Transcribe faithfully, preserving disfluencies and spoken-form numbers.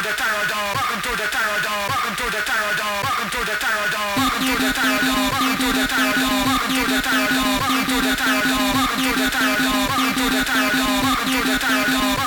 the terror dome. Welcome to the terror dome. Welcome to the terror dome. Welcome to the terror dome. Welcome to the terror dome. Welcome to the terror dome. Welcome to the terror dome. Welcome to the terror dome. Welcome to the terror dome. Welcome to the terror dome. Welcome to the terror dome.